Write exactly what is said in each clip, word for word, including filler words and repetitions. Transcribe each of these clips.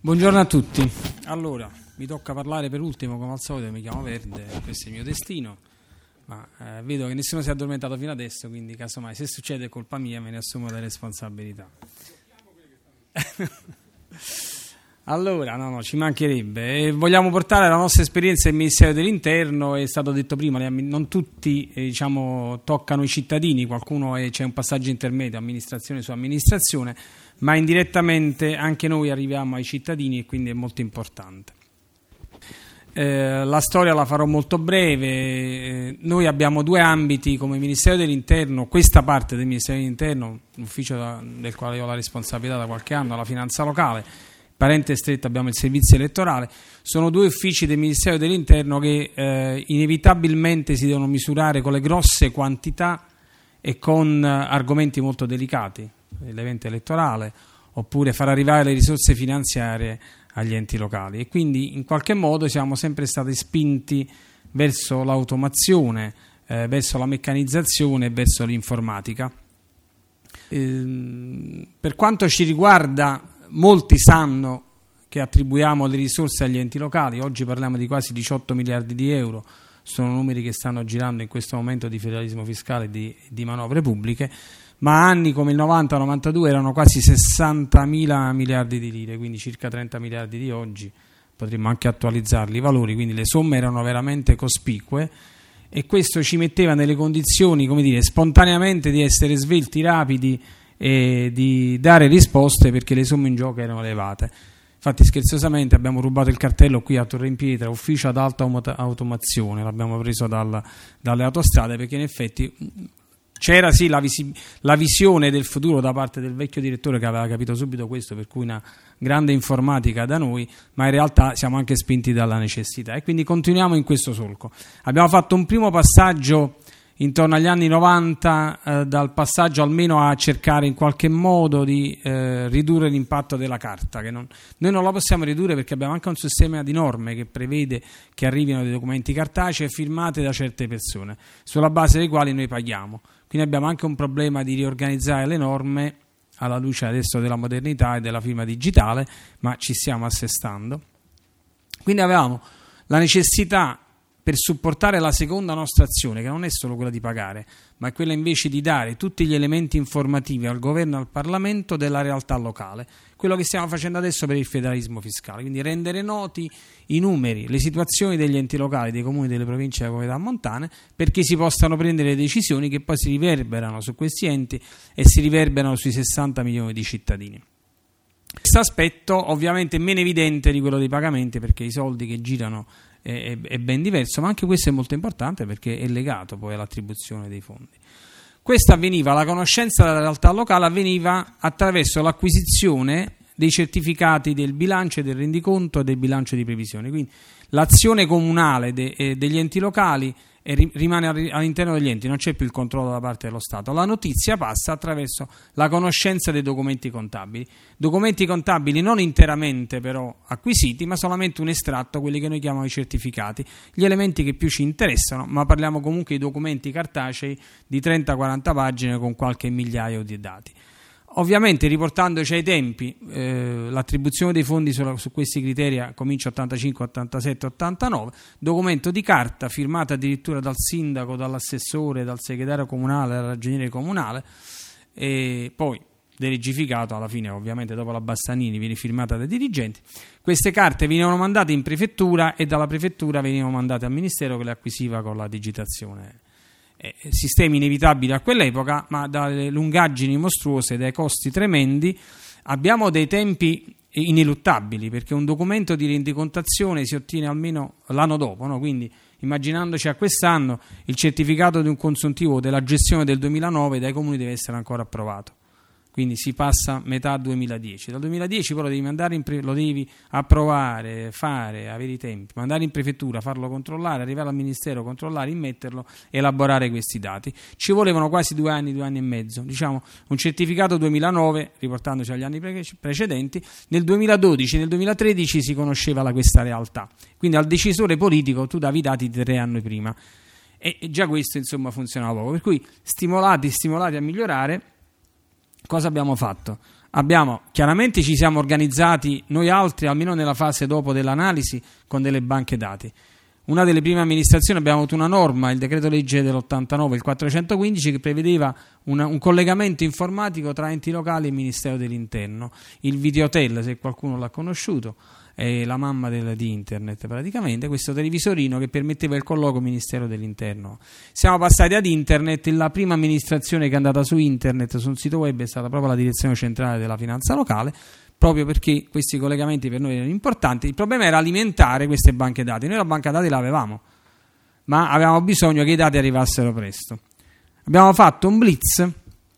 Buongiorno a tutti. Allora, mi tocca parlare per ultimo, come al solito. Mi chiamo Verde, questo è il mio destino, ma eh, vedo che nessuno si è addormentato fino adesso, quindi casomai se succede è colpa mia, me ne assumo le responsabilità. Allora, no, no, ci mancherebbe. E vogliamo portare la nostra esperienza del Ministero dell'Interno. È stato detto prima, non tutti eh, diciamo, toccano i cittadini, qualcuno è, c'è un passaggio intermedio, amministrazione su amministrazione, ma indirettamente anche noi arriviamo ai cittadini e quindi è molto importante. Eh, la storia la farò molto breve. Eh, noi abbiamo due ambiti come Ministero dell'Interno, questa parte del Ministero dell'Interno, l'ufficio da, del quale ho la responsabilità da qualche anno, la finanza locale. Parente stretta abbiamo il servizio elettorale. Sono due uffici del Ministero dell'Interno che eh, inevitabilmente si devono misurare con le grosse quantità e con eh, argomenti molto delicati, l'evento elettorale, oppure far arrivare le risorse finanziarie agli enti locali, e quindi in qualche modo siamo sempre stati spinti verso l'automazione, eh, verso la meccanizzazione e verso l'informatica. Eh, per quanto ci riguarda, molti sanno che attribuiamo le risorse agli enti locali. Oggi parliamo di quasi diciotto miliardi di euro, sono numeri che stanno girando in questo momento di federalismo fiscale e di, di manovre pubbliche, ma anni come il novanta novantadue erano quasi sessantamila miliardi di lire, quindi circa trenta miliardi di oggi. Potremmo anche attualizzarli i valori, quindi le somme erano veramente cospicue, e questo ci metteva nelle condizioni, come dire, spontaneamente di essere svelti, rapidi e di dare risposte, perché le somme in gioco erano elevate. Infatti, scherzosamente, abbiamo rubato il cartello qui a Torre in Pietra, ufficio ad alta automazione, l'abbiamo preso dal, dalle autostrade, perché in effetti c'era sì la, visi- la visione del futuro da parte del vecchio direttore, che aveva capito subito questo, per cui una grande informatica da noi, ma in realtà siamo anche spinti dalla necessità, e quindi continuiamo in questo solco. Abbiamo fatto un primo passaggio intorno agli anni novanta, eh, dal passaggio almeno a cercare in qualche modo di eh, ridurre l'impatto della carta, che non, noi non la possiamo ridurre perché abbiamo anche un sistema di norme che prevede che arrivino dei documenti cartacei firmati da certe persone, sulla base dei quali noi paghiamo. Quindi abbiamo anche un problema di riorganizzare le norme alla luce adesso della modernità e della firma digitale, ma ci stiamo assestando. Quindi avevamo la necessità, per supportare la seconda nostra azione, che non è solo quella di pagare, ma è quella invece di dare tutti gli elementi informativi al governo e al Parlamento della realtà locale, quello che stiamo facendo adesso per il federalismo fiscale, quindi rendere noti i numeri, le situazioni degli enti locali, dei comuni, delle province e delle comunità montane, perché si possano prendere decisioni che poi si riverberano su questi enti e si riverberano sui sessanta milioni di cittadini. Questo aspetto ovviamente è meno evidente di quello dei pagamenti, perché i soldi che girano è, è ben diverso, ma anche questo è molto importante perché è legato poi all'attribuzione dei fondi. Questa avveniva, la conoscenza della realtà locale avveniva attraverso l'acquisizione dei certificati del bilancio e del rendiconto e del bilancio di previsione. Quindi l'azione comunale de, eh, degli enti locali e ri, rimane all'interno degli enti, non c'è più il controllo da parte dello Stato. La notizia passa attraverso la conoscenza dei documenti contabili. Documenti contabili non interamente però acquisiti, ma solamente un estratto, quelli che noi chiamiamo i certificati, gli elementi che più ci interessano, ma parliamo comunque di documenti cartacei di trenta quaranta pagine con qualche migliaio di dati. Ovviamente, riportandoci ai tempi, eh, l'attribuzione dei fondi su, su questi criteri comincia ottantacinque, ottantasette, ottantanove, documento di carta firmato addirittura dal sindaco, dall'assessore, dal segretario comunale, dal ragioniere comunale, e poi delegificato alla fine, ovviamente dopo la Bassanini viene firmata dai dirigenti. Queste carte venivano mandate in prefettura e dalla prefettura venivano mandate al ministero, che le acquisiva con la digitazione. Eh, sistemi inevitabili a quell'epoca, ma dalle lungaggini mostruose, dai costi tremendi, abbiamo dei tempi ineluttabili, perché un documento di rendicontazione si ottiene almeno l'anno dopo, no? Quindi immaginandoci a quest'anno, il certificato di un consuntivo della gestione del duemilanove dai comuni deve essere ancora approvato. Quindi si passa metà duemiladieci. Dal duemiladieci poi lo devi mandare in pre- lo devi approvare, fare, avere i tempi, mandare in prefettura, farlo controllare, arrivare al ministero, controllare, immetterlo, elaborare questi dati. Ci volevano quasi due anni, due anni e mezzo. Diciamo un certificato duemilanove, riportandoci agli anni pre- precedenti, nel duemiladodici, nel duemilatredici si conosceva la, questa realtà. Quindi al decisore politico tu davi i dati di tre anni prima. E, e già questo insomma funzionava poco. Per cui stimolati, stimolati a migliorare, cosa abbiamo fatto? abbiamo, chiaramente ci siamo organizzati noi altri, almeno nella fase dopo dell'analisi, con delle banche dati. Una delle prime amministrazioni abbiamo avuto una norma, il decreto legge dell'ottantanove, il quattrocentoquindici, che prevedeva una, un collegamento informatico tra enti locali e Ministero dell'Interno. Il Videotel, se qualcuno l'ha conosciuto, è la mamma del, di internet praticamente, questo televisorino che permetteva il colloquio Ministero dell'Interno. Siamo passati ad internet, la prima amministrazione che è andata su internet, su un sito web, è stata proprio la direzione centrale della finanza locale, proprio perché questi collegamenti per noi erano importanti. Il problema era alimentare queste banche dati. Noi la banca dati l'avevamo, ma avevamo bisogno che i dati arrivassero presto. Abbiamo fatto un blitz,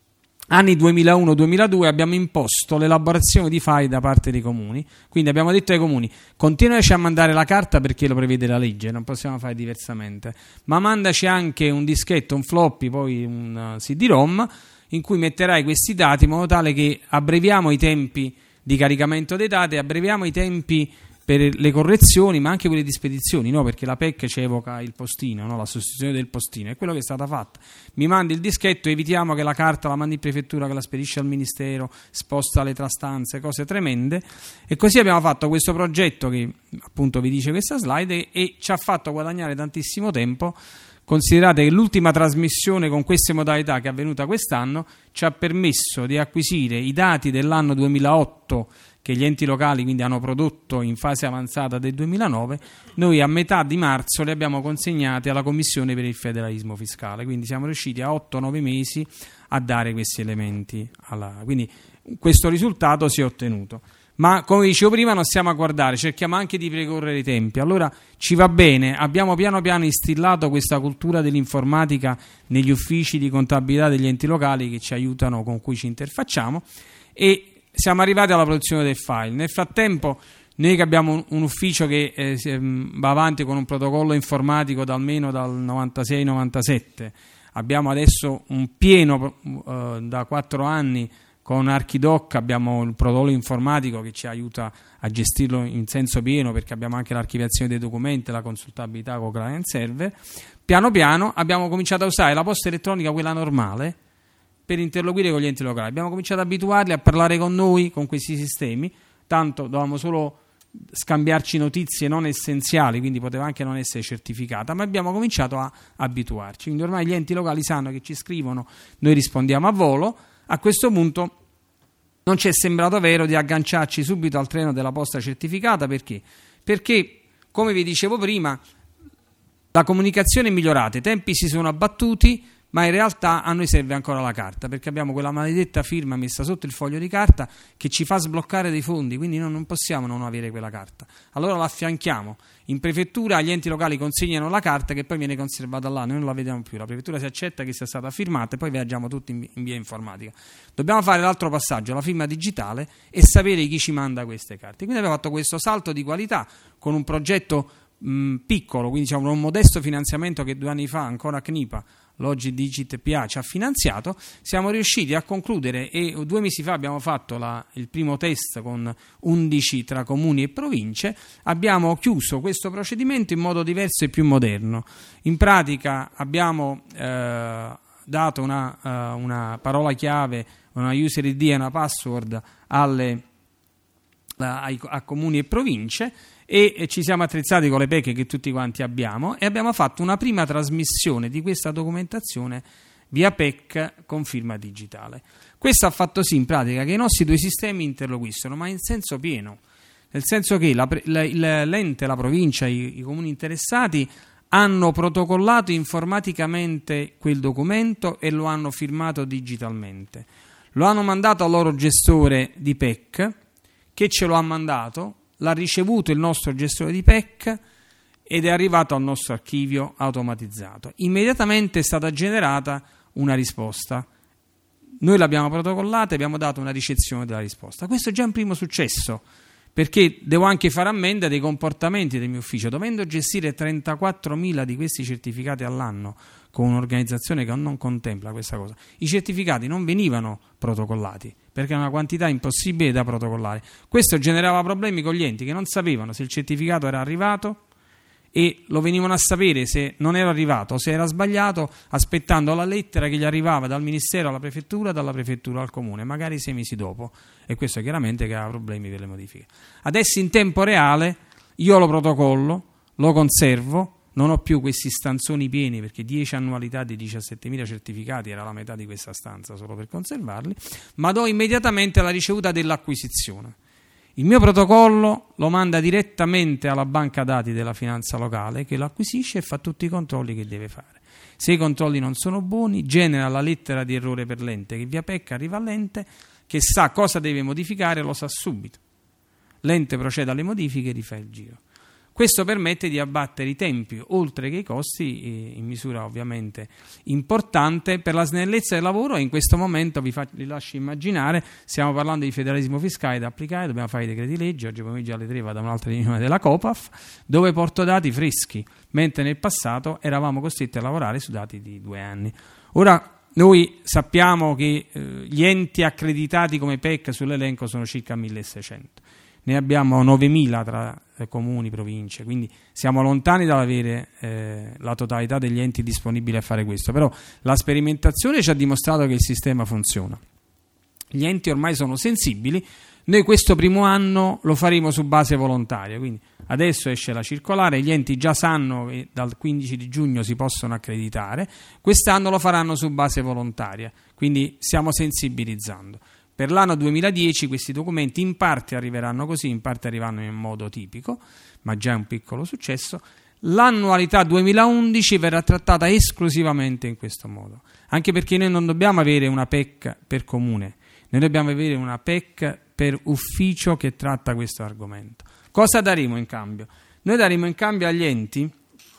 anni duemilauno duemiladue, abbiamo imposto l'elaborazione di file da parte dei comuni, quindi abbiamo detto ai comuni: continuaci a mandare la carta perché lo prevede la legge, non possiamo fare diversamente, ma mandaci anche un dischetto, un floppy, poi un C D ROM in cui metterai questi dati, in modo tale che abbreviamo i tempi di caricamento dei dati, abbreviamo i tempi per le correzioni, ma anche quelle di spedizioni, no? Perché la P E C ci evoca il postino, no? La sostituzione del postino, è quello che è stata fatta. Mi mandi il dischetto, evitiamo che la carta la mandi in prefettura, che la spedisce al ministero, sposta le trastanze, cose tremende. E così abbiamo fatto questo progetto che appunto vi dice questa slide, e, e ci ha fatto guadagnare tantissimo tempo. Considerate che l'ultima trasmissione con queste modalità, che è avvenuta quest'anno, ci ha permesso di acquisire i dati dell'anno duemilaotto che gli enti locali quindi hanno prodotto in fase avanzata del duemilanove. Noi a metà di marzo li abbiamo consegnati alla Commissione per il federalismo fiscale, quindi siamo riusciti a otto nove mesi a dare questi elementi alla... quindi questo risultato si è ottenuto. Ma come dicevo prima, non stiamo a guardare, cerchiamo anche di precorrere i tempi. Allora ci va bene, abbiamo piano piano instillato questa cultura dell'informatica negli uffici di contabilità degli enti locali che ci aiutano, con cui ci interfacciamo, e siamo arrivati alla produzione del file. Nel frattempo noi che abbiamo un, un ufficio che eh, va avanti con un protocollo informatico da almeno dal novantasei novantasette, abbiamo adesso un pieno eh, da quattro anni con Archidoc, abbiamo il protocollo informatico che ci aiuta a gestirlo in senso pieno, perché abbiamo anche l'archiviazione dei documenti, la consultabilità con client server. Piano piano abbiamo cominciato a usare la posta elettronica, quella normale, per interloquire con gli enti locali. Abbiamo cominciato ad abituarli a parlare con noi con questi sistemi, tanto dovevamo solo scambiarci notizie non essenziali, quindi poteva anche non essere certificata, ma abbiamo cominciato a abituarci. Quindi ormai gli enti locali sanno che ci scrivono, noi rispondiamo a volo. A questo punto non ci è sembrato vero di agganciarci subito al treno della posta certificata. Perché? Perché, come vi dicevo prima, la comunicazione è migliorata, i tempi si sono abbattuti, ma in realtà a noi serve ancora la carta, perché abbiamo quella maledetta firma messa sotto il foglio di carta che ci fa sbloccare dei fondi, quindi noi non possiamo non avere quella carta. Allora la affianchiamo. In prefettura gli enti locali consegnano la carta, che poi viene conservata là, noi non la vediamo più, la prefettura si accetta che sia stata firmata e poi viaggiamo tutti in via informatica. Dobbiamo fare l'altro passaggio, la firma digitale, e sapere chi ci manda queste carte. Quindi abbiamo fatto questo salto di qualità con un progetto mh, piccolo, quindi diciamo un modesto finanziamento che due anni fa ancora C N I P A, l'oggi Digit P A, ci ha finanziato. Siamo riusciti a concludere, e due mesi fa abbiamo fatto la, il primo test con undici tra comuni e province. Abbiamo chiuso questo procedimento in modo diverso e più moderno. In pratica abbiamo eh, dato una, uh, una parola chiave, una user I D e una password alle, a, a comuni e province, e, e ci siamo attrezzati con le P E C che tutti quanti abbiamo, e abbiamo fatto una prima trasmissione di questa documentazione via P E C con firma digitale. Questo ha fatto sì in pratica che i nostri due sistemi interloquissero, ma in senso pieno, nel senso che la, la, l'ente, la provincia, i, i comuni interessati hanno protocollato informaticamente quel documento e lo hanno firmato digitalmente. Lo hanno mandato al loro gestore di P E C, che ce lo ha mandato, l'ha ricevuto il nostro gestore di P E C ed è arrivato al nostro archivio automatizzato. Immediatamente è stata generata una risposta. Noi l'abbiamo protocollata e abbiamo dato una ricezione della risposta. Questo è già un primo successo, perché devo anche fare ammenda dei comportamenti del mio ufficio. Dovendo gestire trentaquattromila di questi certificati all'anno con un'organizzazione che non contempla questa cosa, i certificati non venivano protocollati perché è una quantità impossibile da protocollare. Questo generava problemi con gli enti che non sapevano se il certificato era arrivato e lo venivano a sapere se non era arrivato o se era sbagliato aspettando la lettera che gli arrivava dal Ministero alla Prefettura, dalla Prefettura al Comune, magari sei mesi dopo, e questo chiaramente creava problemi per le modifiche. Adesso in tempo reale io lo protocollo, lo conservo, non ho più questi stanzoni pieni perché dieci annualità di diciassettemila certificati era la metà di questa stanza solo per conservarli, ma do immediatamente la ricevuta dell'acquisizione. Il mio protocollo lo manda direttamente alla banca dati della finanza locale che lo acquisisce e fa tutti i controlli che deve fare. Se i controlli non sono buoni, genera la lettera di errore per l'ente che via P E C arriva all'ente che sa cosa deve modificare e lo sa subito. L'ente procede alle modifiche e rifà il giro. Questo permette di abbattere i tempi, oltre che i costi, in misura ovviamente importante per la snellezza del lavoro, e in questo momento vi, fa, vi lascio immaginare, stiamo parlando di federalismo fiscale da applicare, dobbiamo fare i decreti legge, oggi pomeriggio alle tre vado a un'altra riunione della COPAF, dove porto dati freschi, mentre nel passato eravamo costretti a lavorare su dati di due anni. Ora noi sappiamo che eh, gli enti accreditati come P E C sull'elenco sono circa milleseicento. Ne abbiamo novemila tra eh, comuni, province, quindi siamo lontani dall'avere eh, la totalità degli enti disponibili a fare questo, però la sperimentazione ci ha dimostrato che il sistema funziona. Gli enti ormai sono sensibili, noi questo primo anno lo faremo su base volontaria, quindi adesso esce la circolare, gli enti già sanno che dal quindici di giugno si possono accreditare, quest'anno lo faranno su base volontaria, quindi stiamo sensibilizzando. Per l'anno duemiladieci questi documenti in parte arriveranno così, in parte arriveranno in modo tipico, ma già è un piccolo successo. L'annualità duemilaundici verrà trattata esclusivamente in questo modo, anche perché noi non dobbiamo avere una P E C per comune, noi dobbiamo avere una P E C per ufficio che tratta questo argomento. Cosa daremo in cambio? Noi daremo in cambio agli enti,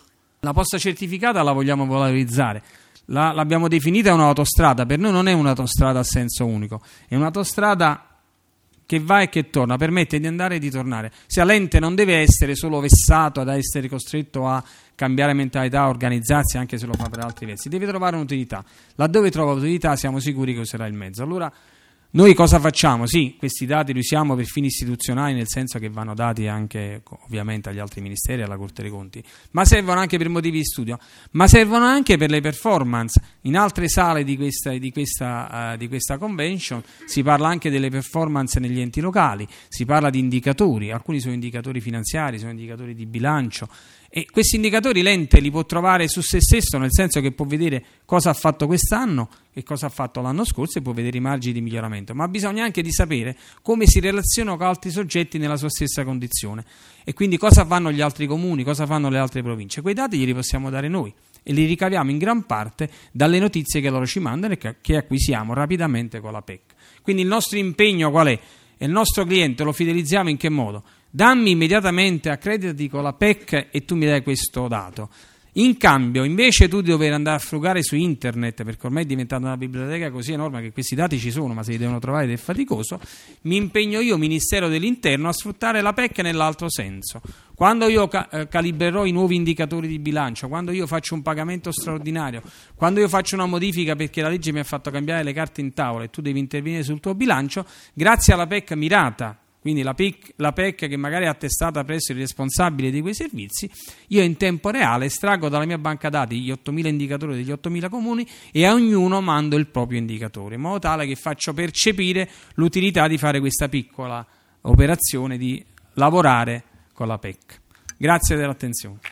la posta certificata la vogliamo valorizzare. La, l'abbiamo definita un'autostrada, per noi non è un'autostrada a senso unico, è un'autostrada che va e che torna, permette di andare e di tornare. Se l'ente non deve essere solo vessato ad essere costretto a cambiare mentalità, a organizzarsi, anche se lo fa per altri versi, deve trovare un'utilità. Laddove trova utilità siamo sicuri che userà il mezzo. Allora noi cosa facciamo? Sì, questi dati li usiamo per fini istituzionali, nel senso che vanno dati anche ovviamente agli altri ministeri e alla Corte dei Conti, ma servono anche per motivi di studio, ma servono anche per le performance. In altre sale di questa, di questa, uh, di questa convention si parla anche delle performance negli enti locali, si parla di indicatori, alcuni sono indicatori finanziari, sono indicatori di bilancio, e questi indicatori l'ente li può trovare su se stesso, nel senso che può vedere cosa ha fatto quest'anno e cosa ha fatto l'anno scorso e può vedere i margini di miglioramento, ma bisogna anche di sapere come si relaziona con altri soggetti nella sua stessa condizione e quindi cosa fanno gli altri comuni, cosa fanno le altre province. Quei dati glieli possiamo dare noi e li ricaviamo in gran parte dalle notizie che loro ci mandano e che acquisiamo rapidamente con la P E C. Quindi il nostro impegno qual è? E il nostro cliente lo fidelizziamo in che modo? Dammi immediatamente, accreditati con la P E C e tu mi dai questo dato. In cambio, invece tu di dover andare a frugare su internet, perché ormai è diventata una biblioteca così enorme che questi dati ci sono, ma se li devono trovare ed è faticoso, mi impegno io, Ministero dell'Interno, a sfruttare la P E C nell'altro senso. Quando io ca- eh, calibrerò i nuovi indicatori di bilancio, quando io faccio un pagamento straordinario, quando io faccio una modifica perché la legge mi ha fatto cambiare le carte in tavola e tu devi intervenire sul tuo bilancio, grazie alla P E C mirata, quindi la P E C, la P E C che magari è attestata presso il responsabile di quei servizi, io in tempo reale estraggo dalla mia banca dati gli ottomila indicatori degli ottomila comuni e a ognuno mando il proprio indicatore, in modo tale che faccio percepire l'utilità di fare questa piccola operazione di lavorare con la P E C. Grazie dell'attenzione.